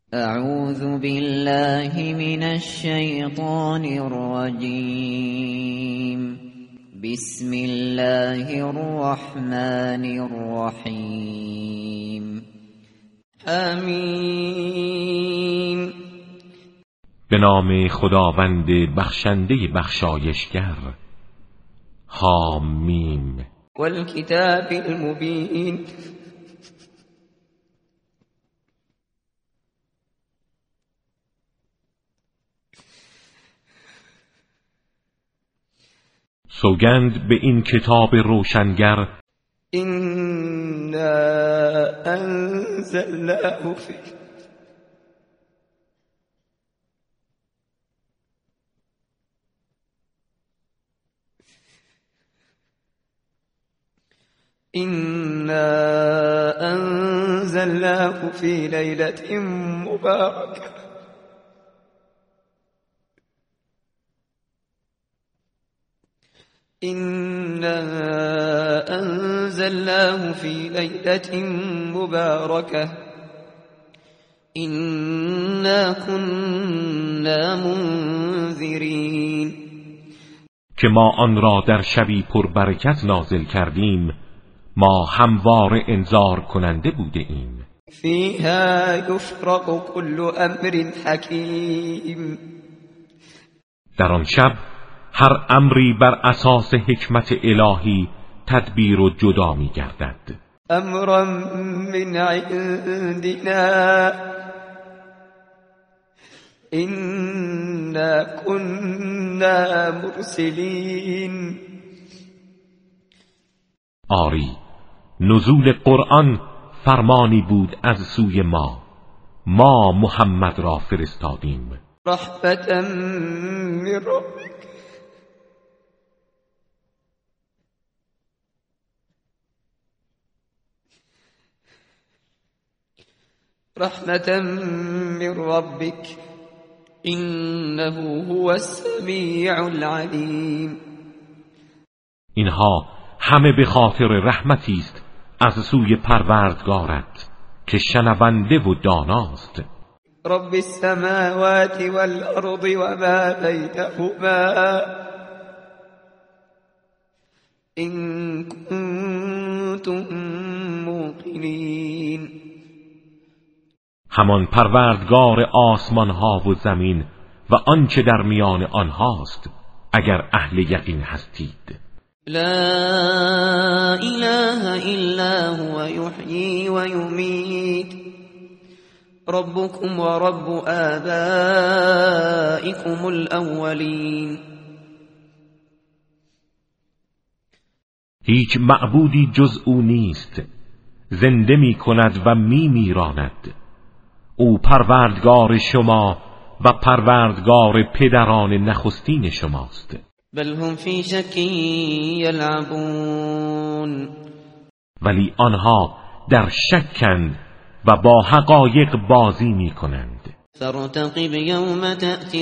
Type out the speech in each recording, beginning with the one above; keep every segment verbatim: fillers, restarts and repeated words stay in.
اعوذ بالله من الشیطان الرجیم بسم الله الرحمن الرحیم آمین. به نام خداوند بخشنده بخشایشگر. حامیم. والکتاب المبین. سوگند به این کتاب روشنگر. اینا انزلناه فی اینا انزلناه فی لیلة مبارکة إنا أنزلناه في ليلة مباركة إنا كنا منذرين. که ما آن را در شبی پر برکت نازل کردیم، ما هموار انذار کننده بوده ایم. فیها یفرق كل امر حکیم. در آن شب هر امری بر اساس حکمت الهی تدبیر و جدا می گردد. امرا من عندنا انا كنا مرسلین. آری، نزول قرآن فرمانی بود از سوی ما، ما محمد را فرستادیم. رحمتا من ربک رحمتا من ربک انه هو السمیع العلیم. اینها همه به خاطر رحمتی است از سوی پروردگارت که شنونده و داناست. رب السماوات والارض وما بینهما ان کنتم موقنین. همان پروردگار آسمان ها و زمین و آنچه در میان آنهاست، اگر اهل یقین هستید. لا اله الا هو یحیی و یمیت ربکم و رب آبائکم الاولین. هیچ معبودی جز او نیست، زنده می کند و می میراند. او پروردگار شما و پروردگار پدران نخستین شماست. بل هم فی شک یلعبون. ولی آنها در شکند و با حقایق بازی می کنند. فارتقب یوم تأتی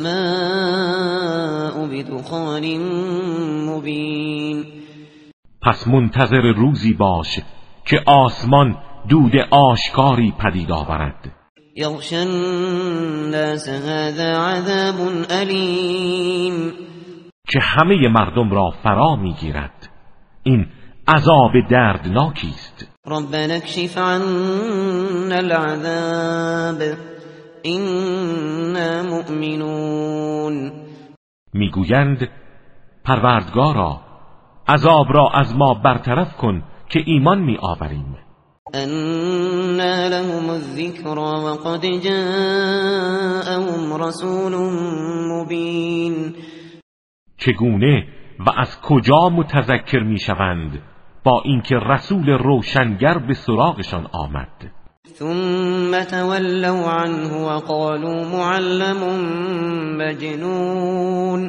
السماء بدخان مبین. پس منتظر روزی باش که آسمان دود آشکاری پدید آورد. یغشی الناس هذا عذاب الیم. که همه مردم را فرا میگیرد. این عذاب دردناکی است. ربنا اکشف عنا العذاب انا مؤمنون. میگویند پروردگارا، عذاب را از ما برطرف کن که ایمان می آوریم. انا لهم الذکر وقد جاءهم رسول مبین. چگونه و از کجا متذکر می شوند با اینکه رسول روشنگر به سراغشان آمد؟ ثم تولوا عنه وقالوا معلم مجنون.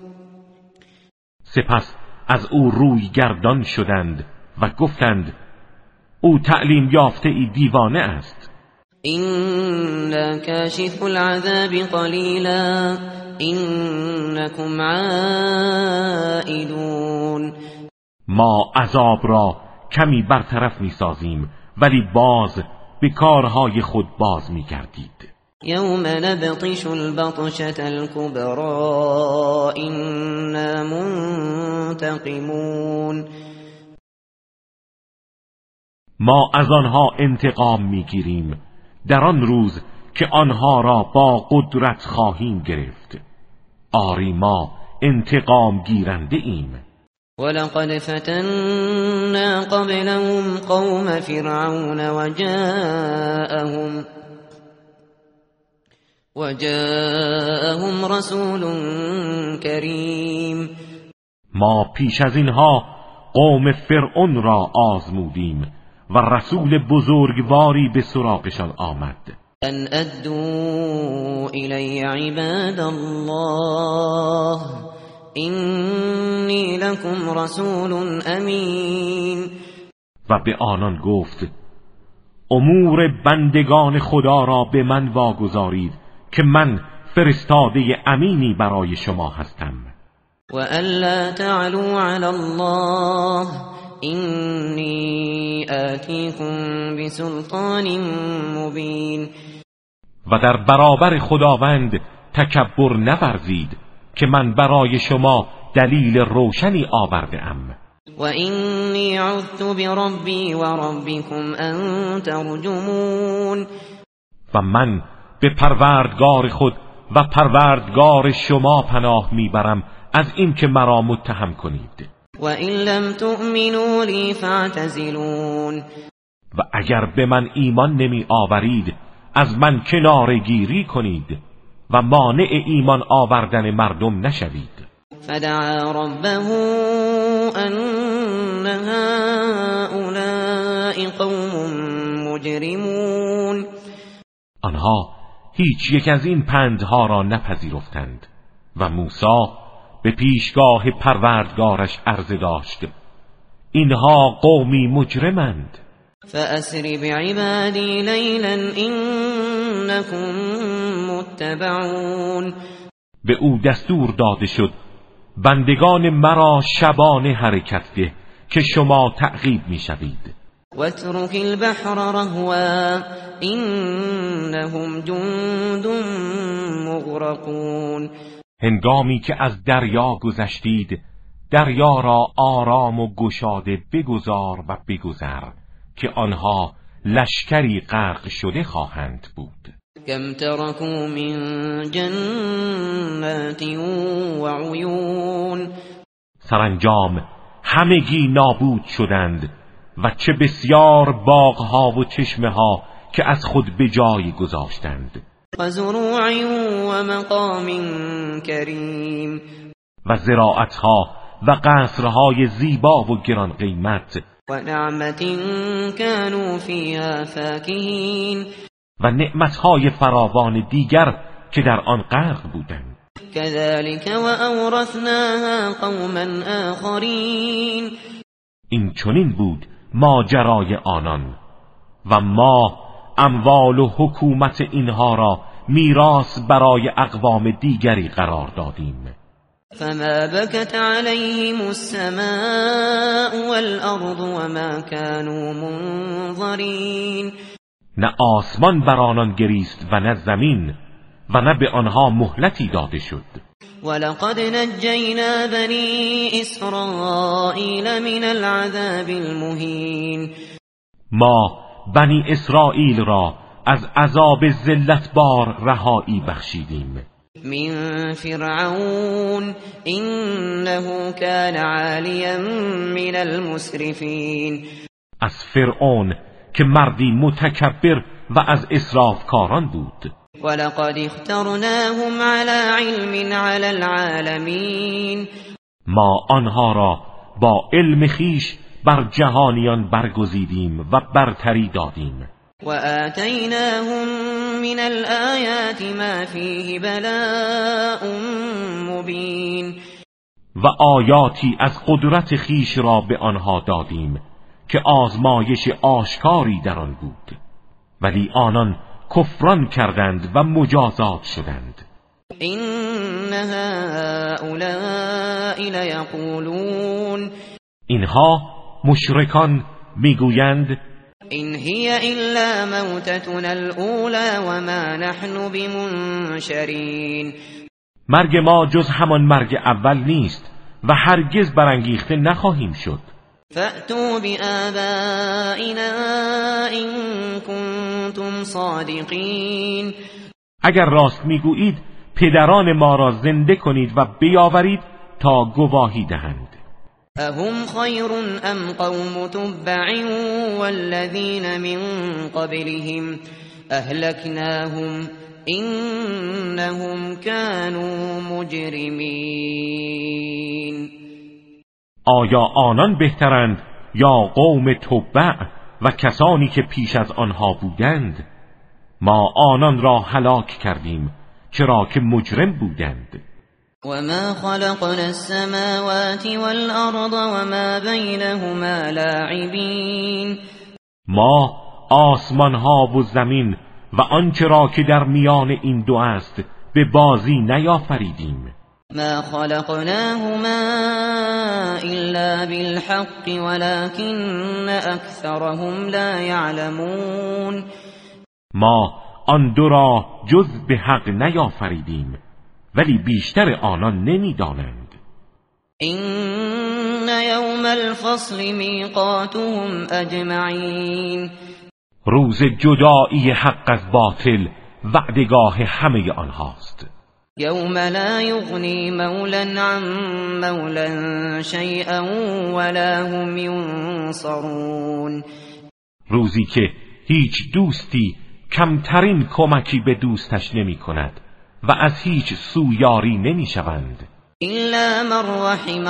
سپس از او روی گردان شدند و گفتند او تعلیم یافته ای دیوانه است. اینا کاشف العذاب قلیلا انکم عائدون. ما عذاب را کمی برطرف می سازیم ولی باز به کارهای خود باز می‌گردید. یوم نبطش البطشة الكبرى إنا منتقمون. ما از آنها انتقام میگیریم در آن روز که آنها را با قدرت خواهیم گرفت. آری ما انتقام گیرنده ایم. ولقد فتنا قبلهم قوم فرعون وجاءهم وجاءهم رسول کریم. ما پیش از اینها قوم فرعون را آزمودیم و رسول بزرگواری به سراغشان آمد. ان ادوا الی عباد الله اینی لکم رسول امین. و به آنان گفت امور بندگان خدا را به من واگذارید که من فرستاده امینی برای شما هستم. و الا تعلوا علی الله اینی آتیکم بسلطان مبین. و در برابر خداوند تکبر نورزید که من برای شما دلیل روشنی آورده ام. و اینی عذت بربی و ربکم ان ترجمون. و من به پروردگار خود و پروردگار شما پناه میبرم از این که مرا متهم کنید. و این لم تؤمنوا لی فاعتزلون. و اگر به من ایمان نمی آورید از من کنارگیری کنید و مانع ایمان آوردن مردم نشوید. فدعا ربه ان هؤلاء قوم مجرمون. آنها هیچ یک از این پندها را نپذیرفتند و موسی به پیشگاه پروردگارش عرضه داشت اینها قومی مجرمند. فأسر بعبادی لیلا انکم متبعون. به او دستور داده شد بندگان مرا شبانه حرکت ده که شما تعقیب می شوید. واترک البحر رهوا انهم جند مغرقون. هنگامی که از دریا گذشتید دریا را آرام و گشاده بگذار و بگذر که آنها لشکری غرق شده خواهند بود. کم ترکوا من جنات و عیون. سرانجام همگی نابود شدند و چه بسیار باغها و چشمه ها که از خود به جای گذاشتند. و زروع و مقام کریم. و زراعتها و قصرهای زیبا و گران قیمت. و نعمت كانوا فیها فاکهین. و نعمتهای فراوان دیگر که در آن غرق بودند. كذلك وأورثناها قوما آخرین. این چنین بود ماجرای آنان و ما اموال و حکومت اینها را میراث برای اقوام دیگری قرار دادیم. فما بكت عليهم السماء والأرض وما كانوا منظرین. نه آسمان بر آنان گریست و نه زمین و نه به آنها مهلتی داده شد. ولقد نجینا بنی اسرائیل من العذاب المهین. ما بنی اسرائیل را از عذاب ذلتبار رهایی بخشیدیم. من فرعون انه كان عالیا من المسرفین. از فرعون که مردی متکبر و از اسرافکاران بود. ولقد اخترناهم على علم على العالمین. ما آنها را با علم خیش بر جهانیان برگزیدیم و برتری دادیم. و آتیناهم من الآیات ما فیه بلاء مبین. و آیاتی از قدرت خیش را به آنها دادیم که آزمایش آشکاری در آن بود، ولی آنان کفران کردند و مجازات شدند. این هؤلاء لیقولون. اینها مشرکان میگویند این هی الا موتتنا الاولی و ما نحن بمنشرین. مرگ ما جز همان مرگ اول نیست و هرگز برانگیخته نخواهیم شد. فأتوا بآبائنا إن كنتم صادقین. اگر راست میگویید پدران ما را زنده کنید و بیاورید تا گواهی دهند. اهم خیر ام قوم تبع والذین من قبلهم اهلکناهم انهم كانوا مجرمین. آیا آنان بهترند یا قوم تبع و کسانی که پیش از آنها بودند؟ ما آنان را هلاک کردیم چرا که مجرم بودند. وما خلقنا السماوات والأرض وما بينهما لاعبین. ما آسمان ها و زمین و آنچه را که در میان این دو است به بازی نیافریدیم. ما خلقناهما الا بالحق ولكن اکثرهم لا يعلمون. ما آن دو را جز به حق نیافریدیم ولی بیشتر آنان نمیدانند. این یوم الفصل میقاتهم اجمعین. روز جدایی حق از باطل وعدگاه همه آنهاست. یوم لا یغنی مولا عن مولا شیئا ولا هم ینصرون. روزی که هیچ دوستی کمترین کمکی به دوستش نمی کند و از هیچ سویاری نمی شوند. الا من رحم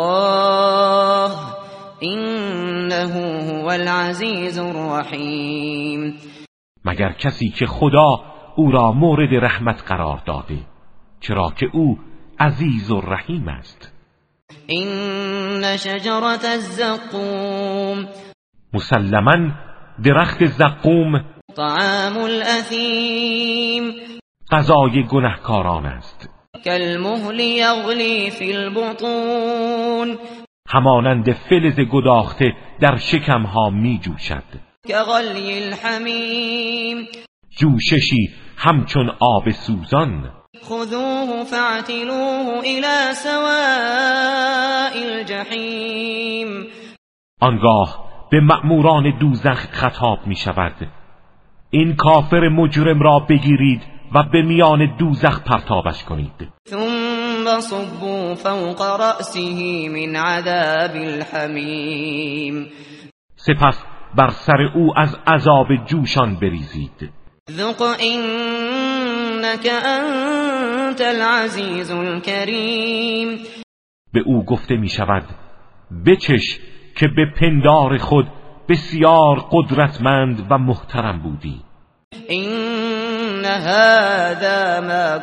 الله انه هو العزیز الرحیم. مگر کسی که خدا او را مورد رحمت قرار داده چرا که او عزیز و رحیم است. این شجرة الزقوم. مسلماً درخت زقوم طعام الاثیم. غذای گنهکاران است. کالمهل یغلی فی البطون. همانند فلز گداخته در شکمها می جوشد. کغلی الحمیم. جوششی همچون آب سوزان. خذوه فاعتلوه الى سواء الجحیم. آنگاه به مأموران دوزخ خطاب می شود این کافر مجرم را بگیرید و به میان دوزخ پرتابش کنید. ثم صبوا فوق رأسه من عذاب الحمیم. سپس بر سر او از عذاب جوشان بریزید. ذق انک انت العزیز الکریم. به او گفته می شود بچش که به پندار خود بسیار قدرتمند و محترم بودی. این هذا ما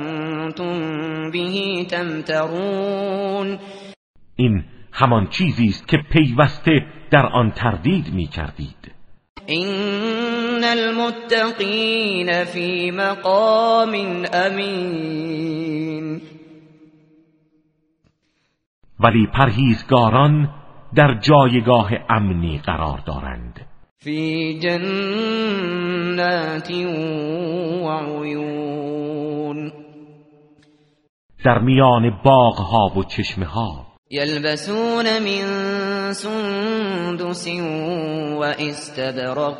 کنتم به تمترون. این همان چیزی است که پیوسته در آن تردید می کردید. این المتقین فی مقام امین. ولی پرهیزگاران در جایگاه امنی قرار دارند. فی جنات و عیون. در میان باغها و چشمه ها. یلبسون من سندس و استبرق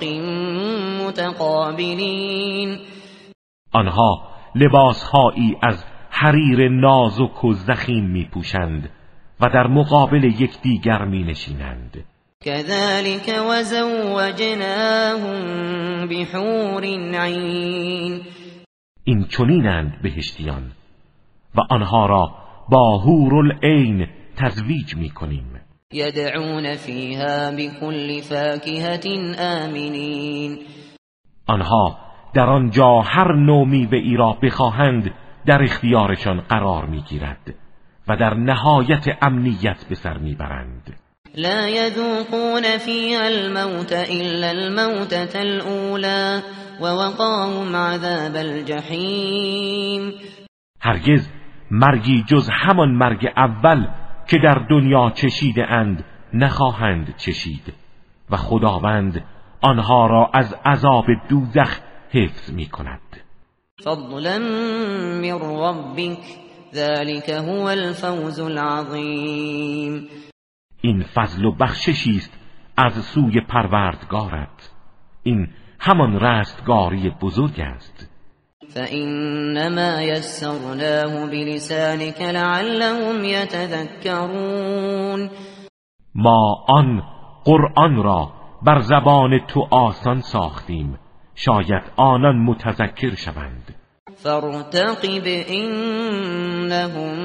متقابلین. آنها لباسهایی از حریر نازک و ضخیم می پوشند و در مقابل یکدیگر می نشینند. كذلك وزوجناهم بحور عین. این چنینند بهشتیان و آنها را با حور العین تزویج می کنیم. یدعون فیها بكل فاکهة آمنین. آنها در آنجا هر نوع میوه‌ای را بخواهند در اختیارشان قرار می گیرد و در نهایت امنیت به سر می برند. لا يذوقون فيها الموت إلا الموتة الأولى ووقاهم عذاب الجحیم. هرگز مرگی جز همان مرگ اول که در دنیا چشیده اند نخواهند چشید و خداوند آنها را از عذاب دوزخ حفظ می کند. فضلا من ربک ذلك هو الفوز العظیم. این فضل و بخششی است از سوی پروردگارت، این همان رستگاری بزرگ است. فإنما يسرناه بلسانك لعلهم يتذكرون. ما آن قرآن را بر زبان تو آسان ساختیم، شاید آنان متذکر شوند. فارتقب إنهم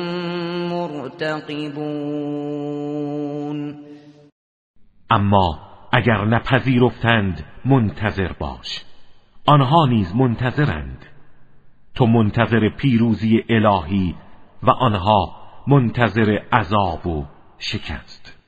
مرتقبون. اما اگر نپذیرفتند منتظر باش، آنها نیز منتظرند. تو منتظر پیروزی الهی و آنها منتظر عذاب و شکست.